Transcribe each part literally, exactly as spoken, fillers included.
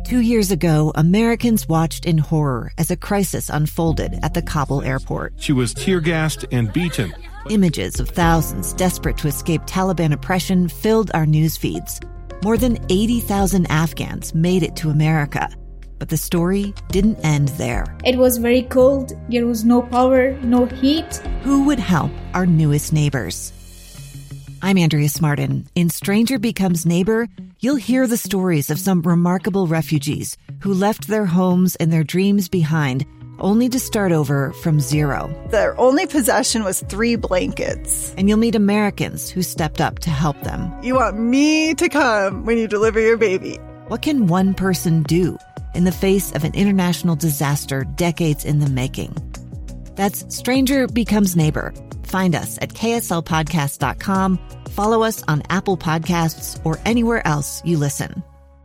Two years ago, Americans watched in horror as a crisis unfolded at the Kabul airport. She was tear-gassed and beaten. Images of thousands desperate to escape Taliban oppression filled our news feeds. More than eighty thousand Afghans made it to America. But the story didn't end there. It was very cold. There was no power, no heat. Who would help our newest neighbors? I'm Andrea Smartin. In Stranger Becomes Neighbor, you'll hear the stories of some remarkable refugees who left their homes and their dreams behind, only to start over from zero. Their only possession was three blankets. And you'll meet Americans who stepped up to help them. You want me to come when you deliver your baby. What can one person do in the face of an international disaster decades in the making? That's Stranger Becomes Neighbor. Find us at K S L podcast dot com. Follow us on Apple Podcasts or anywhere else you listen.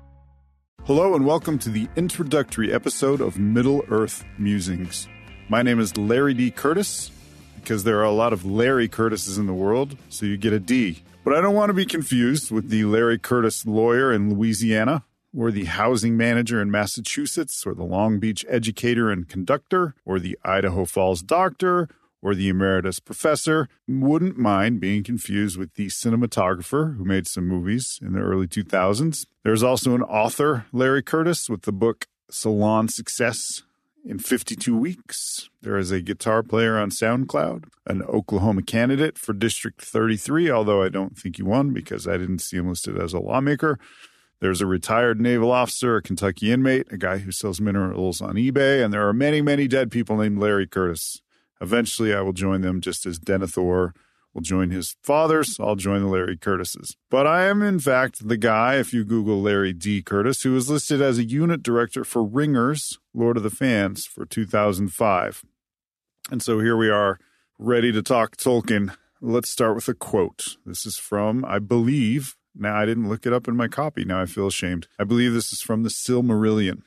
Hello and welcome to the introductory episode of Middle-earth Musings. My name is Larry D. Curtis, because there are a lot of Larry Curtises in the world, so you get a D. But I don't want to be confused with the Larry Curtis lawyer in Louisiana, or the housing manager in Massachusetts, or the Long Beach educator and conductor, or the Idaho Falls doctor, or the emeritus professor. Wouldn't mind being confused with the cinematographer who made some movies in the early two thousands. There's also an author, Larry Curtis, with the book Salon Success in fifty-two weeks. There is a guitar player on SoundCloud, an Oklahoma candidate for District thirty-three, although I don't think he won because I didn't see him listed as a lawmaker. There's a retired naval officer, a Kentucky inmate, a guy who sells minerals on eBay, and there are many, many dead people named Larry Curtis. Eventually, I will join them just as Denethor will join his fathers. I'll join the Larry Curtises. But I am, in fact, the guy, if you Google Larry D. Curtis, who is listed as a unit director for Ringers, Lord of the Fans, for two thousand five. And so here we are, ready to talk Tolkien. Let's start with a quote. This is from, I believe, now I didn't look it up in my copy, now I feel ashamed. I believe this is from the Silmarillion.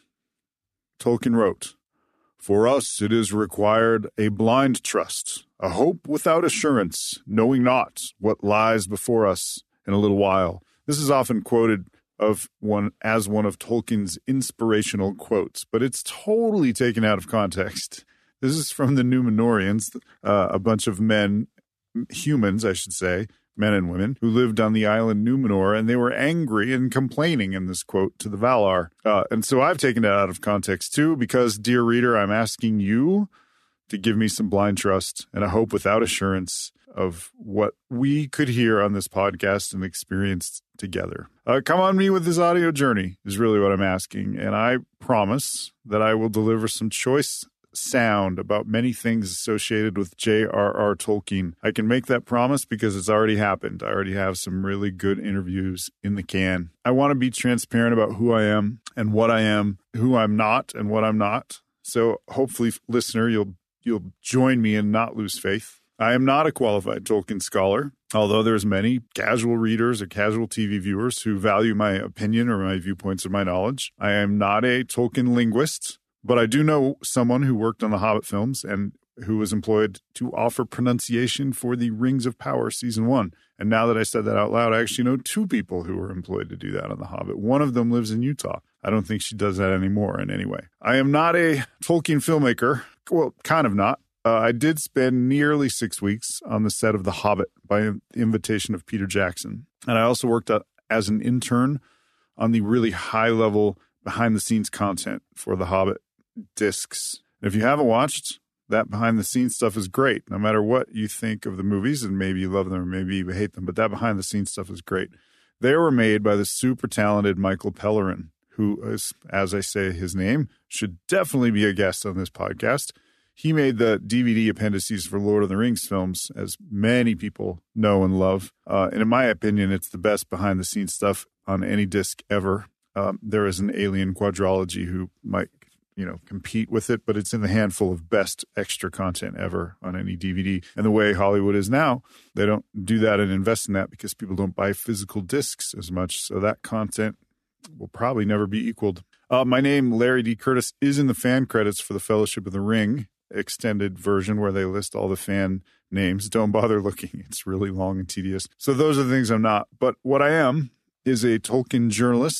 Tolkien wrote, "For us it is required a blind trust, a hope without assurance, knowing not what lies before us in a little while." This is often quoted of one as one of Tolkien's inspirational quotes, but it's totally taken out of context. This is from the Númenóreans, uh, a bunch of men, humans, I should say, men and women, who lived on the island Númenor, and they were angry and complaining in this quote to the Valar. Uh, and so I've taken it out of context too, because, dear reader, I'm asking you to give me some blind trust and a hope without assurance of what we could hear on this podcast and experience together. Uh, come on me with this audio journey is really what I'm asking. And I promise that I will deliver some choice sound about many things associated with J R R. Tolkien. I can make that promise because it's already happened. I already have some really good interviews in the can. I want to be transparent about who I am and what I am, who I'm not and what I'm not. So hopefully, listener, you'll you'll join me and not lose faith. I am not a qualified Tolkien scholar, although there's many casual readers or casual T V viewers who value my opinion or my viewpoints or my knowledge. I am not a Tolkien linguist, but I do know someone who worked on the Hobbit films and who was employed to offer pronunciation for the Rings of Power Season one. And now that I said that out loud, I actually know two people who were employed to do that on The Hobbit. One of them lives in Utah. I don't think she does that anymore in any way. I am not a Tolkien filmmaker. Well, kind of not. Uh, I did spend nearly six weeks on the set of The Hobbit by invitation of Peter Jackson. And I also worked as an intern on the really high-level behind-the-scenes content for The Hobbit discs. If you haven't watched, that behind-the-scenes stuff is great, no matter what you think of the movies, and maybe you love them or maybe you hate them, but that behind-the-scenes stuff is great. They were made by the super talented Michael Pellerin, who is, as I say his name, should definitely be a guest on this podcast. He made the D V D appendices for Lord of the Rings films, as many people know and love. Uh, and in my opinion, it's the best behind-the-scenes stuff on any disc ever. Um, there is an alien quadrology who might you know, compete with it, but it's in the handful of best extra content ever on any D V D. And the way Hollywood is now, they don't do that and invest in that because people don't buy physical discs as much. So that content will probably never be equaled. Uh, my name, Larry D. Curtis, is in the fan credits for the Fellowship of the Ring extended version where they list all the fan names. Don't bother looking. It's really long and tedious. So those are the things I'm not. But what I am is a Tolkien journalist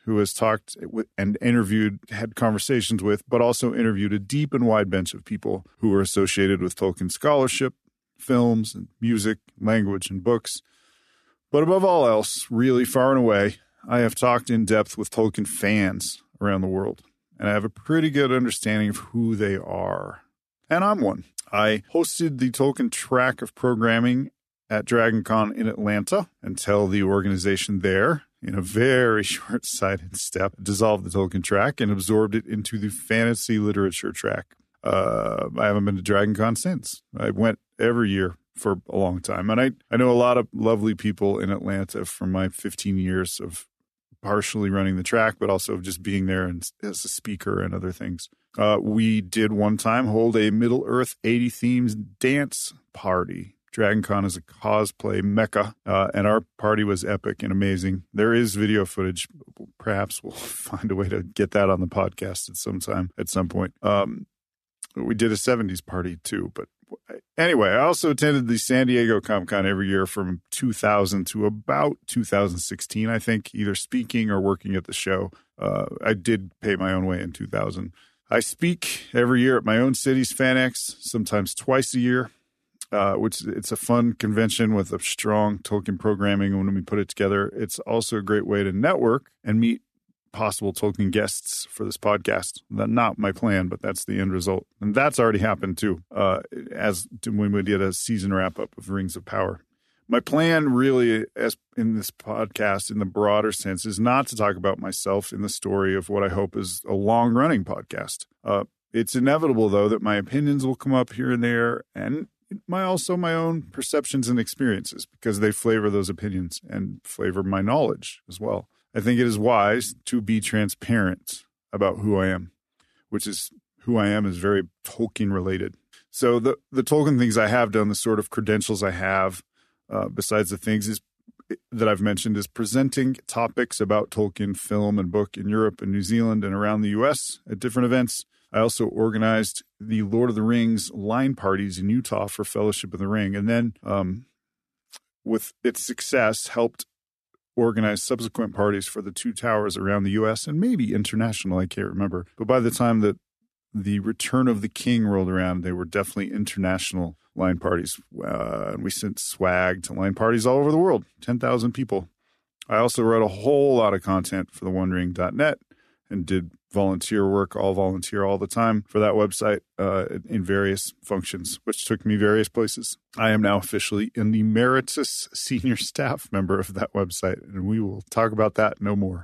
who has talked with, and interviewed, had conversations with, but also interviewed a deep and wide bench of people who are associated with Tolkien scholarship, films, and music, language, and books. But above all else, really far and away, I have talked in depth with Tolkien fans around the world, and I have a pretty good understanding of who they are. And I'm one. I hosted the Tolkien track of programming at DragonCon in Atlanta until the organization there, in a very short-sighted step, dissolved the Tolkien track and absorbed it into the fantasy literature track. Uh, I haven't been to DragonCon since. I went every year for a long time. And I, I know a lot of lovely people in Atlanta from my fifteen years of partially running the track, but also of just being there and as a speaker and other things. Uh, we did one time hold a Middle-earth eighty themes dance party. DragonCon is a cosplay mecca, uh, and our party was epic and amazing. There is video footage. Perhaps we'll find a way to get that on the podcast at some time, at some point. Um, we did a seventies party too, but anyway, I also attended the San Diego Comic-Con every year from two thousand to about two thousand sixteen, I think, either speaking or working at the show. Uh, I did pay my own way in two thousand. I speak every year at my own city's FanX, sometimes twice a year, uh, which it's a fun convention with a strong Tolkien programming when we put it together. It's also a great way to network and meet possible Tolkien guests for this podcast. That's not my plan, but that's the end result. And that's already happened too, uh, as when we did a season wrap-up of Rings of Power. My plan really, as in this podcast, in the broader sense, is not to talk about myself in the story of what I hope is a long-running podcast. Uh, it's inevitable, though, that my opinions will come up here and there, and my also my own perceptions and experiences, because they flavor those opinions and flavor my knowledge as well. I think it is wise to be transparent about who I am, which is who I am is very Tolkien related. So the, the Tolkien things I have done, the sort of credentials I have, uh, besides the things is that I've mentioned, is presenting topics about Tolkien film and book in Europe and New Zealand and around the U S at different events. I also organized the Lord of the Rings line parties in Utah for Fellowship of the Ring. And then um, with its success, helped organize subsequent parties for the Two Towers around the U S and maybe international, I can't remember. But by the time that the Return of the King rolled around, they were definitely international line parties. Uh, and we sent swag to line parties all over the world, ten thousand people. I also wrote a whole lot of content for the one ring dot net and did volunteer work, all volunteer all the time for that website uh, in various functions, which took me various places. I am now officially an emeritus senior staff member of that website, and we will talk about that no more.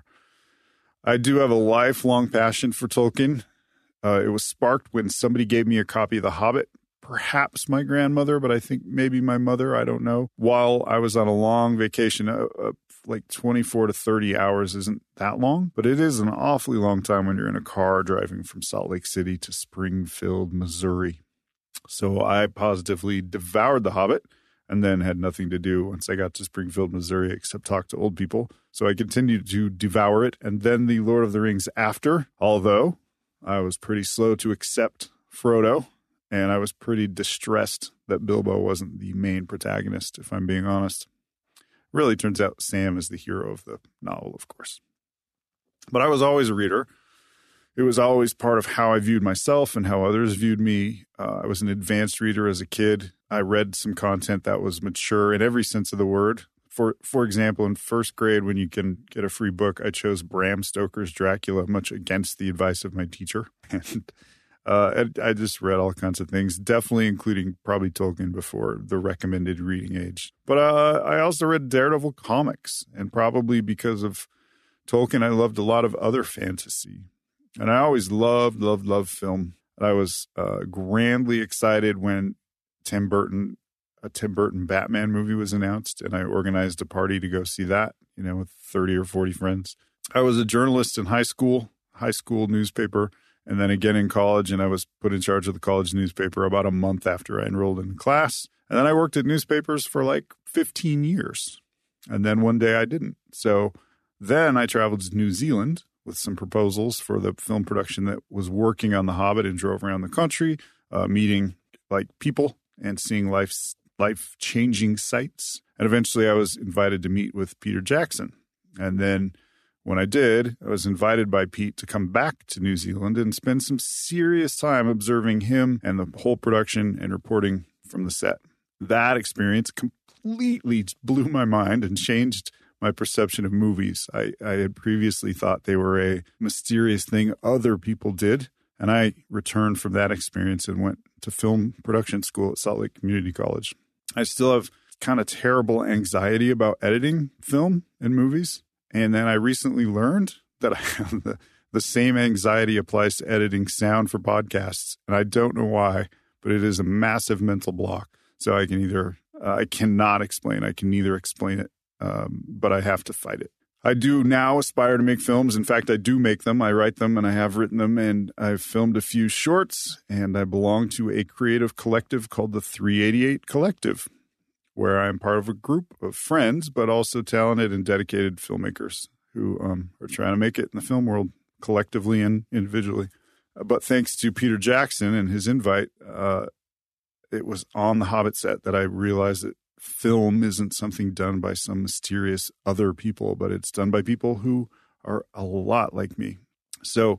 I do have a lifelong passion for Tolkien. Uh, it was sparked when somebody gave me a copy of The Hobbit, perhaps my grandmother, but I think maybe my mother, I don't know, while I was on a long vacation. Uh, uh, like twenty-four to thirty hours isn't that long, but it is an awfully long time when you're in a car driving from Salt Lake City to Springfield, Missouri. So I positively devoured The Hobbit and then had nothing to do once I got to Springfield, Missouri, except talk to old people. So I continued to devour it, and then the Lord of the Rings after, although I was pretty slow to accept Frodo, and I was pretty distressed that Bilbo wasn't the main protagonist, if I'm being honest. Really turns out Sam is the hero of the novel, of course. But I was always a reader. It was always part of how I viewed myself and how others viewed me. Uh, I was an advanced reader as a kid. I read some content that was mature in every sense of the word. For for example, in first grade, when you can get a free book, I chose Bram Stoker's Dracula, much against the advice of my teacher. And Uh, I just read all kinds of things, definitely including probably Tolkien before the recommended reading age. But uh, I also read Daredevil comics, and probably because of Tolkien, I loved a lot of other fantasy. And I always loved, loved, loved film. I was uh, grandly excited when Tim Burton, a Tim Burton Batman movie was announced, and I organized a party to go see that, you know, with thirty or forty friends. I was a journalist in high school, high school newspaper, and then again in college, and I was put in charge of the college newspaper about a month after I enrolled in class. And then I worked at newspapers for like fifteen years. And then one day I didn't. So then I traveled to New Zealand with some proposals for the film production that was working on The Hobbit, and drove around the country, uh, meeting like people and seeing life's, life-changing sights. And eventually I was invited to meet with Peter Jackson. And then when I did, I was invited by Pete to come back to New Zealand and spend some serious time observing him and the whole production and reporting from the set. That experience completely blew my mind and changed my perception of movies. I, I had previously thought they were a mysterious thing other people did, and I returned from that experience and went to film production school at Salt Lake Community College. I still have kind of terrible anxiety about editing film and movies, and then I recently learned that I have the, the same anxiety applies to editing sound for podcasts, and I don't know why, but it is a massive mental block. So I can either, uh, I cannot explain, I can neither explain it, um, but I have to fight it. I do now aspire to make films. In fact, I do make them. I write them and I have written them, and I've filmed a few shorts, and I belong to a creative collective called the three eighty-eight Collective, where I'm part of a group of friends, but also talented and dedicated filmmakers who um, are trying to make it in the film world collectively and individually. But thanks to Peter Jackson and his invite, uh, it was on the Hobbit set that I realized that film isn't something done by some mysterious other people, but it's done by people who are a lot like me. So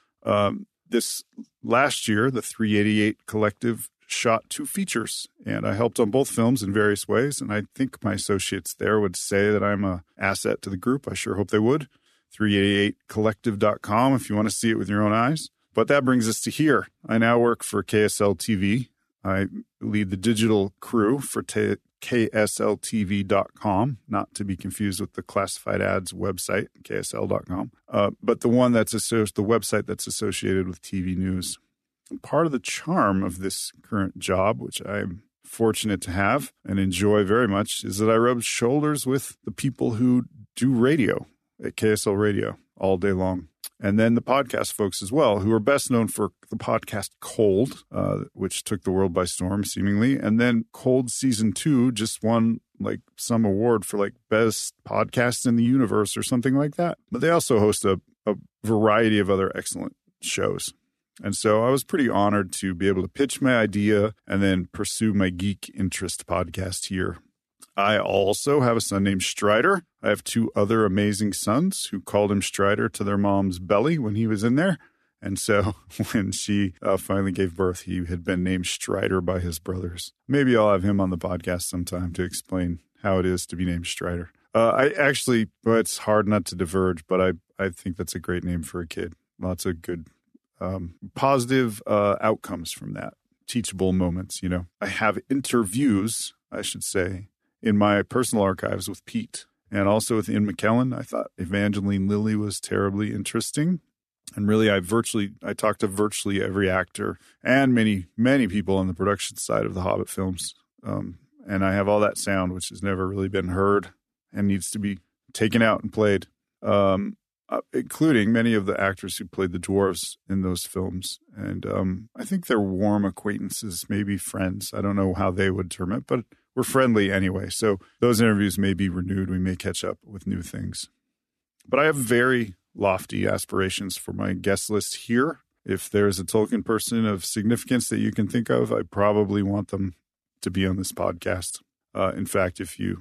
um, this last year, the three eighty-eight Collective shot two features, and I helped on both films in various ways, and I think my associates there would say that I'm an asset to the group. I sure hope they would. three eighty-eight collective dot com if you want to see it with your own eyes. But that brings us to here. I now work for K S L T V. I lead the digital crew for t- K S L T V dot com, not to be confused with the classified ads website, K S L dot com, uh, but the one that's associ- the website that's associated with T V news. And part of the charm of this current job, which I'm fortunate to have and enjoy very much, is that I rub shoulders with the people who do radio at K S L Radio all day long. And then the podcast folks as well, who are best known for the podcast Cold, uh, which took the world by storm, seemingly. And then Cold Season two just won like some award for like best podcast in the universe or something like that. But they also host a, a variety of other excellent shows. And so I was pretty honored to be able to pitch my idea and then pursue my geek interest podcast here. I also have a son named Strider. I have two other amazing sons who called him Strider to their mom's belly when he was in there. And so when she uh, finally gave birth, he had been named Strider by his brothers. Maybe I'll have him on the podcast sometime to explain how it is to be named Strider. Uh, I actually, well, it's hard not to diverge, but I, I think that's a great name for a kid. Lots of good, um, positive uh, outcomes from that. Teachable moments, you know. I have interviews, I should say, in my personal archives with Pete and also with Ian McKellen. I thought Evangeline Lilly was terribly interesting. And really, I virtually, I talked to virtually every actor and many, many people on the production side of the Hobbit films. Um, and I have all that sound, which has never really been heard and needs to be taken out and played, um, uh, including many of the actors who played the dwarves in those films. And um, I think they're warm acquaintances, maybe friends. I don't know how they would term it, but we're friendly anyway. So those interviews may be renewed. We may catch up with new things. But I have very lofty aspirations for my guest list here. If there's a Tolkien person of significance that you can think of, I probably want them to be on this podcast. Uh, in fact, if you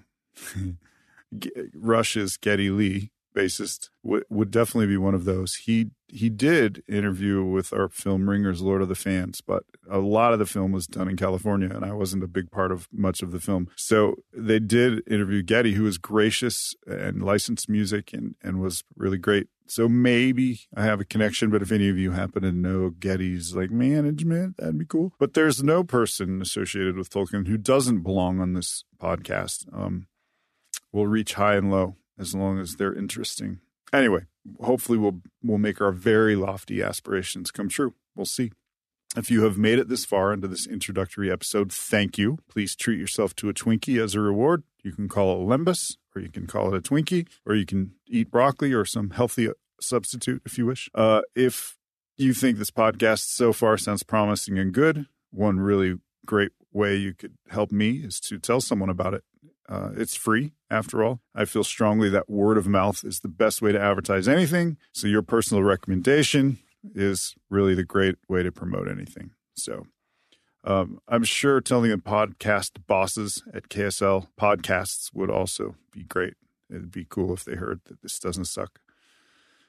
Rush's Geddy Lee, bassist, w- would definitely be one of those. He he did interview with our film Ringers, Lord of the Fans, but a lot of the film was done in California, and I wasn't a big part of much of the film. So they did interview Geddy, who was gracious and licensed music and, and was really great. So maybe I have a connection, but if any of you happen to know Geddy's like management, that'd be cool. But there's no person associated with Tolkien who doesn't belong on this podcast. Um, we'll reach high and low as long as they're interesting. Anyway, hopefully we'll we'll make our very lofty aspirations come true. We'll see. If you have made it this far into this introductory episode, thank you. Please treat yourself to a Twinkie as a reward. You can call it a Lembas, or you can call it a Twinkie, or you can eat broccoli or some healthy substitute if you wish. Uh, if you think this podcast so far sounds promising and good, one really great way you could help me is to tell someone about it. Uh, it's free, after all. I feel strongly that word of mouth is the best way to advertise anything. So your personal recommendation is really the great way to promote anything. So um, I'm sure telling the podcast bosses at K S L Podcasts would also be great. It'd be cool if they heard that this doesn't suck.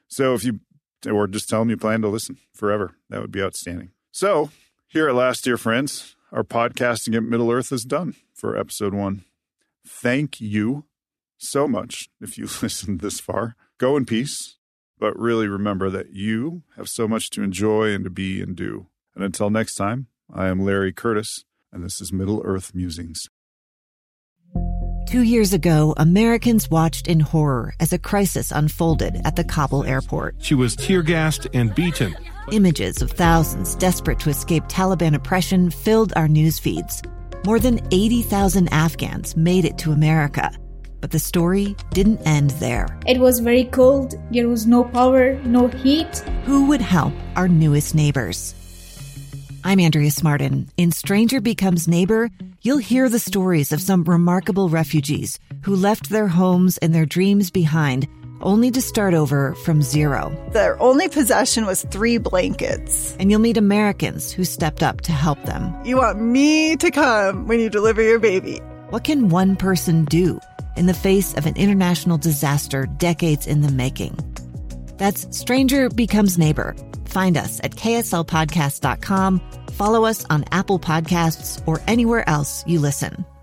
So if you, or just tell them you plan to listen forever. That would be outstanding. So here at last, dear friends, our podcasting at Middle Earth is done for episode one. Thank you so much if you listened this far. Go in peace, but really remember that you have so much to enjoy and to be and do. And until next time, I am Larry Curtis, and this is Middle Earth Musings. Two years ago, Americans watched in horror as a crisis unfolded at the Kabul airport. She was tear-gassed and beaten. Images of thousands desperate to escape Taliban oppression filled our news feeds. More than eighty thousand Afghans made it to America. But the story didn't end there. It was very cold. There was no power, no heat. Who would help our newest neighbors? I'm Andrea Smartin. In Stranger Becomes Neighbor, you'll hear the stories of some remarkable refugees who left their homes and their dreams behind, only to start over from zero. Their only possession was three blankets. And you'll meet Americans who stepped up to help them. You want me to come when you deliver your baby. What can one person do in the face of an international disaster decades in the making? That's Stranger Becomes Neighbor. Find us at K S L podcast dot com. Follow us on Apple Podcasts or anywhere else you listen.